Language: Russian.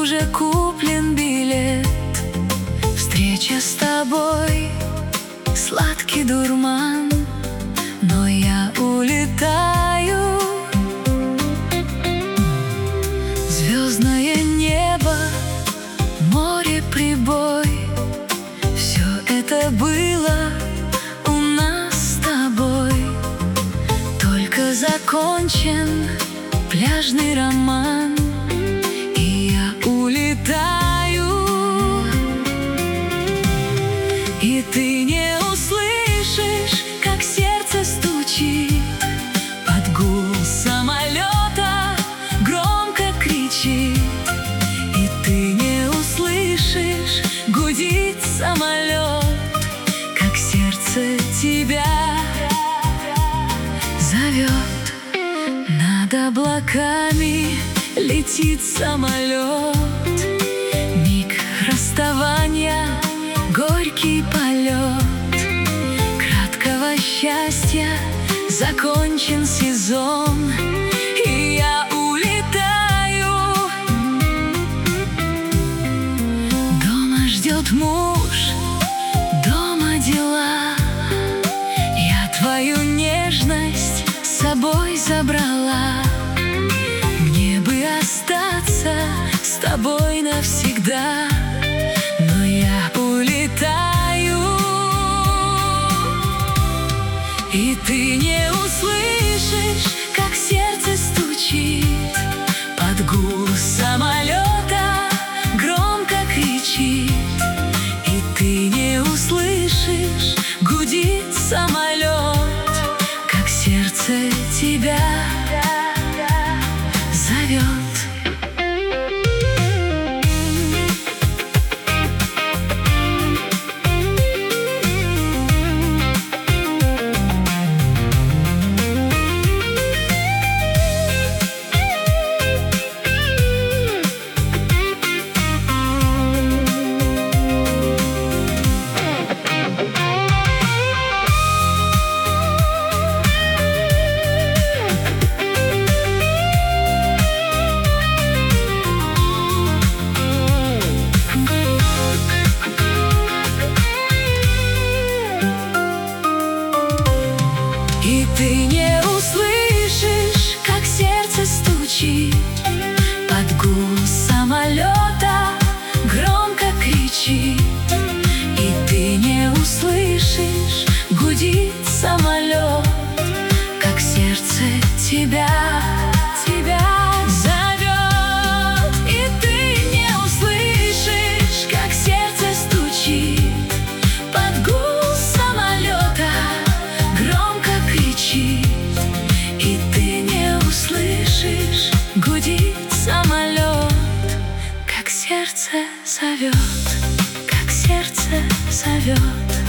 уже куплен билет. Встреча с тобой — сладкий дурман, но я улетаю. Звездное небо, море, прибой — все это было у нас с тобой. Только закончен пляжный роман, и я улетаю. И ты не услышишь, как сердце стучит под гул самолета, громко кричит. И ты не услышишь, гудит самолет, как сердце тебя зовет. Над облаками летит самолет, миг расставания, горький полет. Краткого счастья закончен сезон, и я улетаю. Дома ждет муж, дома дела. Я твою нежность с собой забрала. Мне бы остаться с тобой навсегда, но я улетаю. И ты не услышишь, как сердце стучит под гул самолета, громко кричит. И ты не услышишь, гудит самолет, как сердце тебя зовет. И ты не услышишь, как сердце стучит под гул самолета, громко кричит. И ты не услышишь, гудит самолет, как сердце тебя зовет. И ты не услышишь, как сердце стучит под гул самолета, громко кричит. И ты не услышишь, гудит самолет, как сердце зовет, как сердце зовет.